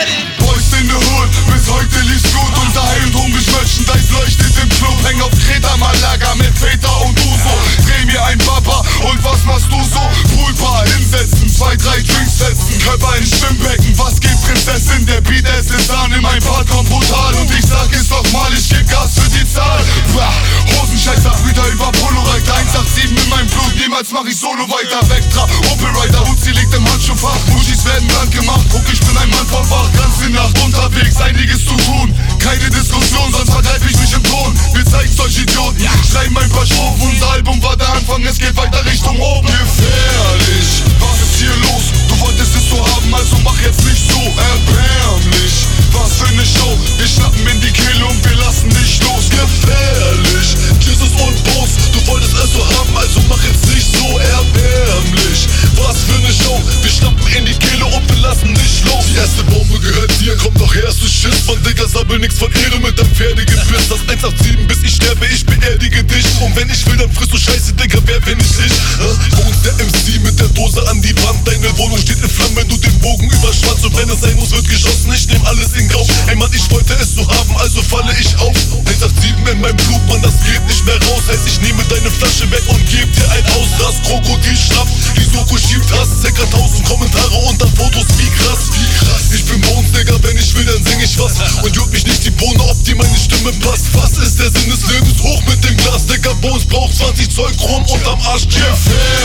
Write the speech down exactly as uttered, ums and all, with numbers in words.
Boys in the Hood, bis heute lief's gut. Unser High- und hungrig Merchandise leuchtet im Club. Häng auf Kreta Malaga mit Väter und Uso. Dreh mir ein Papa und was machst du so? Poolbar hinsetzen, zwei, drei Drinks setzen. Körper in Schwimmbecken, was geht Prinzessin? Der Beat, es ist an, in mein Part kommt brutal. Und ich sag es doch mal, ich geb Gas für die Zahl. Bah, Hosenscheißer, Brüder über Polo-Reiter. eins acht sieben in meinem Blut, niemals mach ich Solo weiter. Vectra, Opel Rider, Uzi liegt im Handschuhfach. Muschis werden Land gemacht, guck, ich bin ein Mann vom Fach. Ganze Nacht unterwegs, einiges zu tun. Keine Diskussion, sonst vergreif ich mich im Ton. Wir zeigen's euch Idioten, schreiben ein paar Strophen. Unser Album war der Anfang, es geht weiter Richtung oben. Gefährlich, was ist hier los? Du wolltest es so haben, also mach jetzt nicht so erbärmlich. Was für ne Show, wir schnappen in die Kehle und wir lassen dich los. Gefährlich, Jesus und Boss, du wolltest es so haben, also mach jetzt nicht so erbärmlich. Was für ne Show, wir schnappen in die Kehle und wir lassen dich los. Die erste Bombe gehört dir, komm doch her, hast du Schiss. Von Digga, sabbel nix von Ehre mit deinem Pferdegebiss. Das eins acht sieben, bis ich sterbe, ich beerdige dich. Und wenn ich will, dann frisst du Scheiße, Digga, wer bin ich ich? Bei uns der M C mit der Dose an die Wand. Deine Wohnung steht in Flammen, wenn du den Bogen überspannst. Und wenn es sein muss, wird geschossen, ich nehm alles in Kauf. Ey Mann, ich wollte es so haben, also falle ich auf. eins acht sieben in meinem Blut, Mann, das geht nicht mehr raus. Heißt, ich nehme deine Flasche weg und geb dir ein aus. Das Krokodil schnappt, die Soko schiebt Hass. Circa tausend Kommentare unter Fotos, wie krass, wie krass. Ich bin Bones, Digga, wenn ich will, dann sing ich was. Und juckt mich nicht die Bohne, ob dir meine Stimme passt. Was ist der Sinn des Lebens? Hoch mit dem Glas, Digga, Bones braucht zwanzig Zoll Chrom unterm Arsch, yeah.